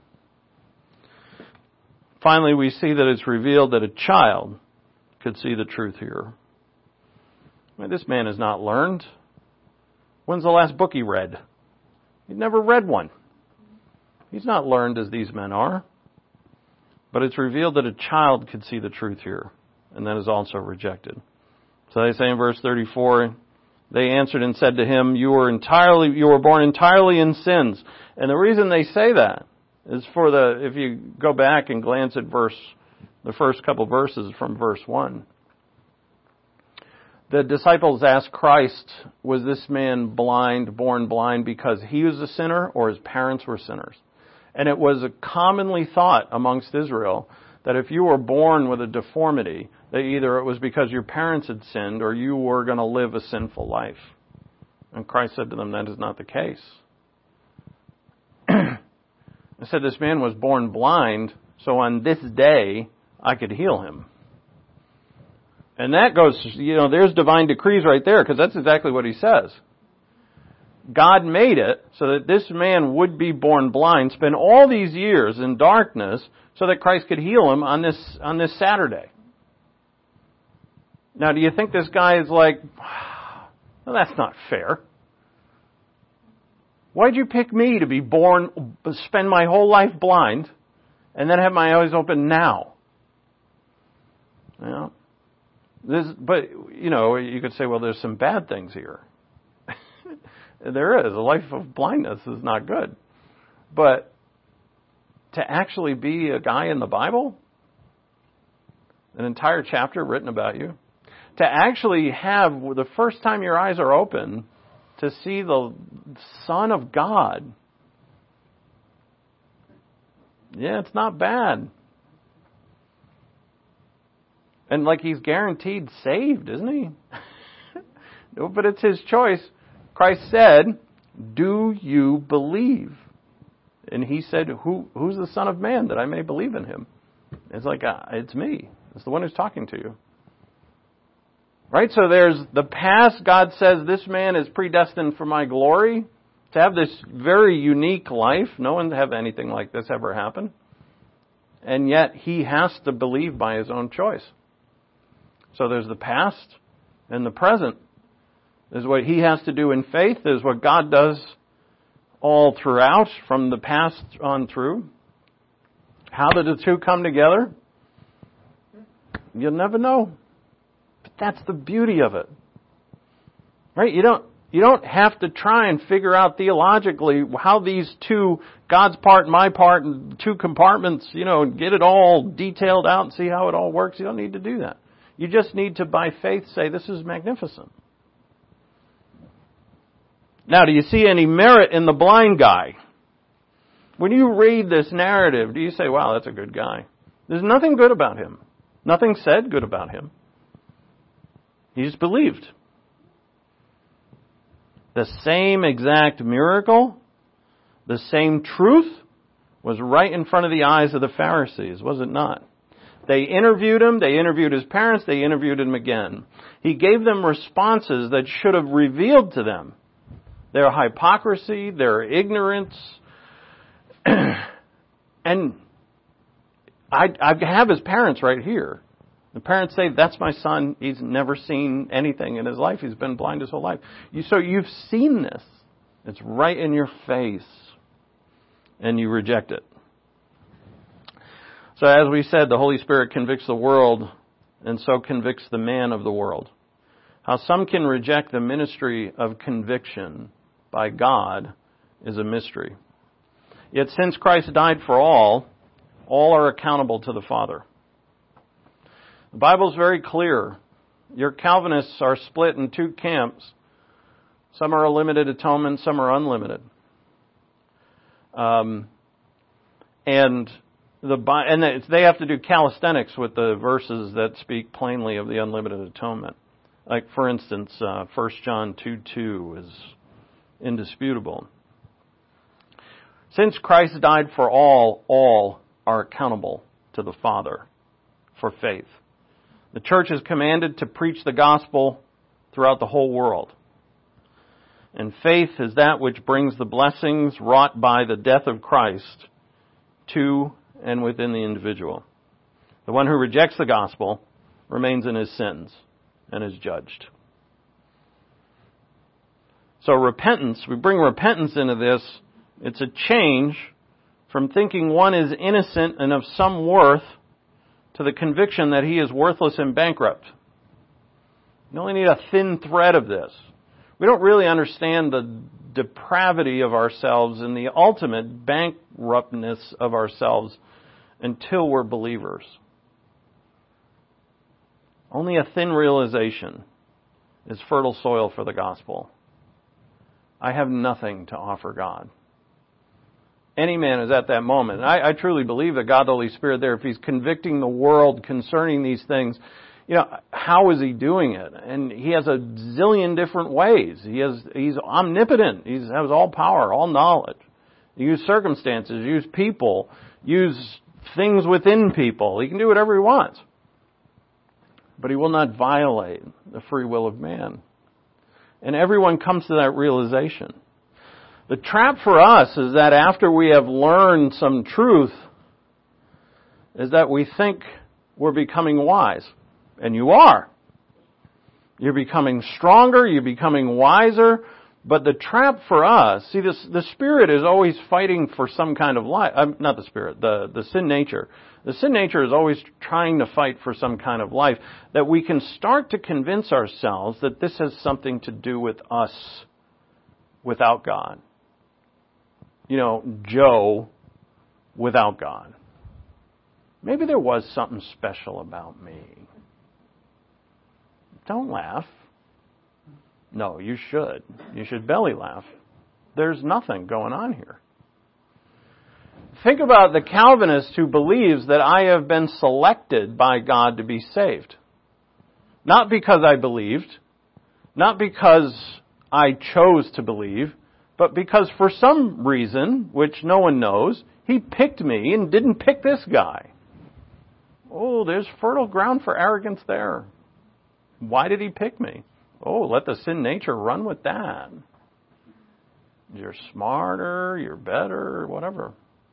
Finally, we see that it's revealed that a child could see the truth here. This man has not learned. When's the last book he read? He never read one. He's not learned as these men are. But it's revealed that a child could see the truth here, and that is also rejected. So they say in verse 34, they answered and said to him, you were born entirely in sins. And the reason they say that is if you go back and glance at the first couple verses from verse 1. The disciples asked Christ, was this man born blind because he was a sinner or his parents were sinners? And it was a commonly thought amongst Israel that if you were born with a deformity, that either it was because your parents had sinned or you were going to live a sinful life. And Christ said to them, that is not the case. He said this man was born blind, so on this day I could heal him. And that goes, there's divine decrees right there, because that's exactly what he says. God made it so that this man would be born blind, spend all these years in darkness, so that Christ could heal him on this Saturday. Now, do you think this guy is like, well, that's not fair. Why'd you pick me to be born, spend my whole life blind, and then have my eyes open now? But you could say, well, there's some bad things here. There is. A life of blindness is not good. But to actually be a guy in the Bible, an entire chapter written about you, to actually have the first time your eyes are open to see the Son of God, it's not bad. And like he's guaranteed saved, isn't he? No, but it's his choice. Christ said, do you believe? And he said, who's the Son of Man that I may believe in him? It's like, it's me. It's the one who's talking to you. Right? So there's the past. God says this man is predestined for my glory, to have this very unique life. No one have anything like this ever happen. And yet he has to believe by his own choice. So there's the past and the present. There's what he has to do in faith. There's what God does all throughout, from the past on through. How did the two come together? You'll never know. But that's the beauty of it. Right? You don't have to try and figure out theologically how these two, God's part and my part, and two compartments, get it all detailed out and see how it all works. You don't need to do that. You just need to, by faith, say, this is magnificent. Now, do you see any merit in the blind guy? When you read this narrative, do you say, wow, that's a good guy? There's nothing good about him. Nothing said good about him. He's believed. The same exact miracle, the same truth was right in front of the eyes of the Pharisees, was it not? They interviewed him, they interviewed his parents, they interviewed him again. He gave them responses that should have revealed to them their hypocrisy, their ignorance. And I have his parents right here. The parents say, that's my son. He's never seen anything in his life. He's been blind his whole life. So you've seen this. It's right in your face. And you reject it. So as we said, the Holy Spirit convicts the world, and so convicts the man of the world. How some can reject the ministry of conviction by God is a mystery. Yet since Christ died for all are accountable to the Father. The Bible is very clear. Your Calvinists are split in two camps. Some are a limited atonement, some are unlimited. And they have to do calisthenics with the verses that speak plainly of the unlimited atonement. Like, for instance, 1 John 2:2 is indisputable. Since Christ died for all are accountable to the Father for faith. The church is commanded to preach the gospel throughout the whole world. And faith is that which brings the blessings wrought by the death of Christ to and within the individual. The one who rejects the gospel remains in his sins and is judged. So repentance, we bring repentance into this. It's a change from thinking one is innocent and of some worth to the conviction that he is worthless and bankrupt. You only need a thin thread of this. We don't really understand the depravity of ourselves and the ultimate bankruptness of ourselves until we're believers. Only a thin realization is fertile soil for the gospel. I have nothing to offer God. Any man is at that moment. And I truly believe that God the Holy Spirit there, if He's convicting the world concerning these things, how is He doing it? And He has a zillion different ways. He's omnipotent. He has all power, all knowledge. He uses circumstances, use people, use things within people. He can do whatever He wants. But He will not violate the free will of man. And everyone comes to that realization. The trap for us is that after we have learned some truth, is that we think we're becoming wise. And you are. You're becoming stronger, you're becoming wiser, but the trap for us, see, the Spirit is always fighting for some kind of life. Not the Spirit, the sin nature. The sin nature is always trying to fight for some kind of life, that we can start to convince ourselves that this has something to do with us without God. Joe without God. Maybe there was something special about me. Don't laugh. No, you should. You should belly laugh. There's nothing going on here. Think about the Calvinist who believes that I have been selected by God to be saved. Not because I believed, not because I chose to believe, but because for some reason, which no one knows, He picked me and didn't pick this guy. Oh, there's fertile ground for arrogance there. Why did He pick me? Oh, let the sin nature run with that. You're smarter, you're better, whatever.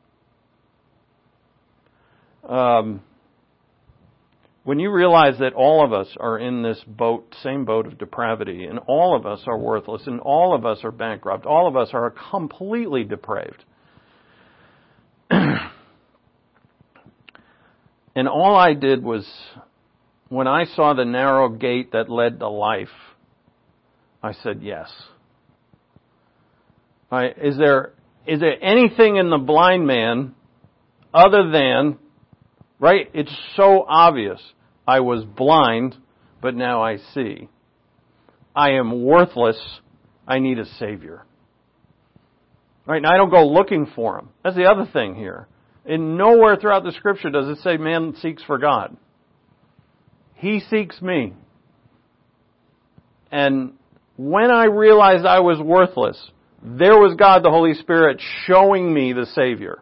When you realize that all of us are in this same boat of depravity, and all of us are worthless, and all of us are bankrupt, all of us are completely depraved. And all I did was, when I saw the narrow gate that led to life, I said yes. Right? Is there anything in the blind man other than, right? It's so obvious. I was blind, but now I see. I am worthless. I need a Savior. Right? Now I don't go looking for Him. That's the other thing here. And nowhere throughout the Scripture does it say man seeks for God. He seeks me. And when I realized I was worthless, there was God the Holy Spirit showing me the Savior.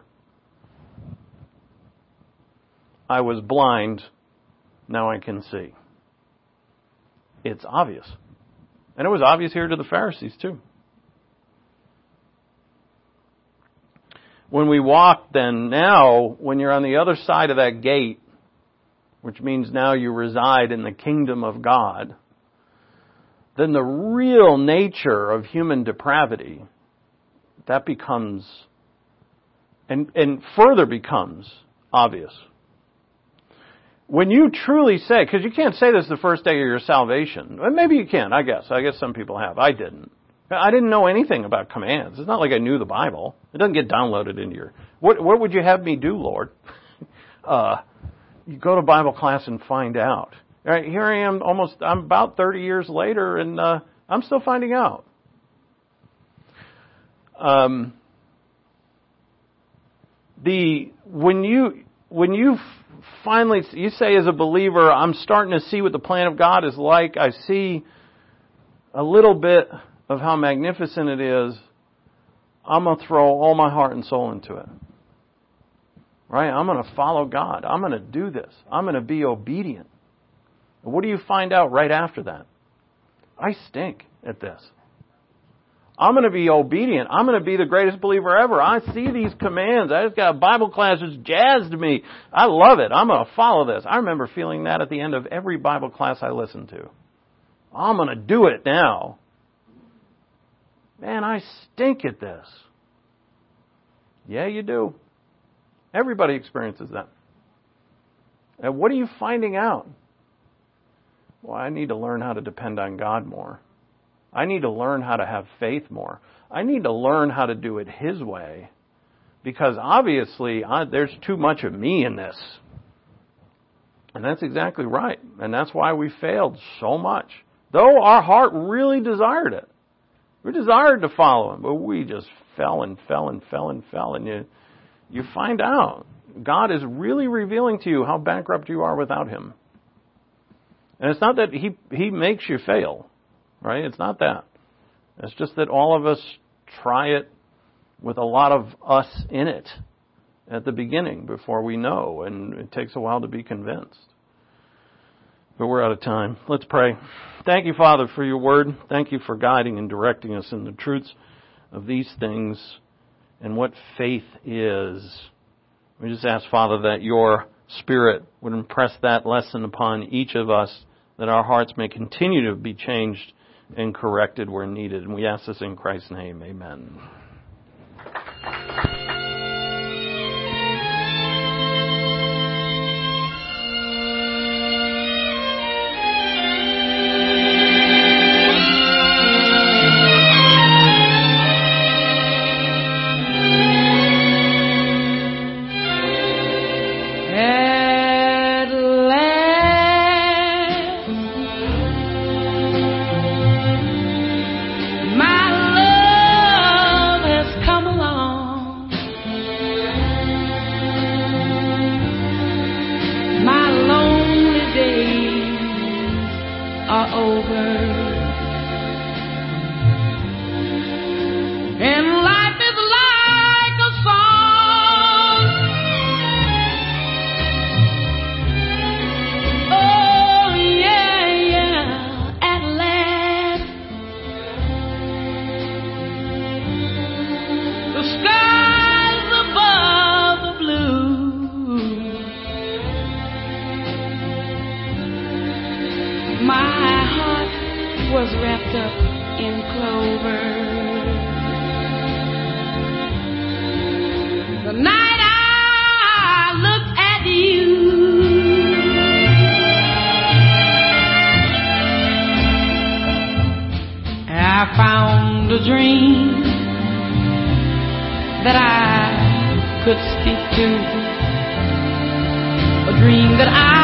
I was blind, now I can see. It's obvious. And it was obvious here to the Pharisees too. When we walk then, now, when you're on the other side of that gate, which means now you reside in the kingdom of God, then the real nature of human depravity, that becomes, and further becomes, obvious. When you truly say, because you can't say this the first day of your salvation. Maybe you can, I guess. I guess some people have. I didn't. I didn't know anything about commands. It's not like I knew the Bible. It doesn't get downloaded into your... What would you have me do, Lord? You go to Bible class and find out. All right, here I am I'm about 30 years later, and I'm still finding out. When you finally, you say as a believer, I'm starting to see what the plan of God is like. I see a little bit of how magnificent it is. I'm going to throw all my heart and soul into it. Right? I'm going to follow God. I'm going to do this. I'm going to be obedient. And what do you find out right after that? I stink at this. I'm going to be obedient. I'm going to be the greatest believer ever. I see these commands. I just got a Bible class that's jazzed me. I love it. I'm going to follow this. I remember feeling that at the end of every Bible class I listened to. I'm going to do it now. Man, I stink at this. Yeah, you do. Everybody experiences that. And what are you finding out? Well, I need to learn how to depend on God more. I need to learn how to have faith more. I need to learn how to do it His way. Because obviously, there's too much of me in this. And that's exactly right. And that's why we failed so much. Though our heart really desired it. We desired to follow Him, but we just fell and fell and fell and fell. And you find out God is really revealing to you how bankrupt you are without Him. And it's not that He makes you fail, right? It's not that. It's just that all of us try it with a lot of us in it at the beginning before we know, and it takes a while to be convinced. But we're out of time. Let's pray. Thank you, Father, for your word. Thank you for guiding and directing us in the truths of these things and what faith is. We just ask, Father, that your Spirit would impress that lesson upon each of us, that our hearts may continue to be changed and corrected where needed. And we ask this in Christ's name. Amen. I found a dream that I could speak to, a dream that I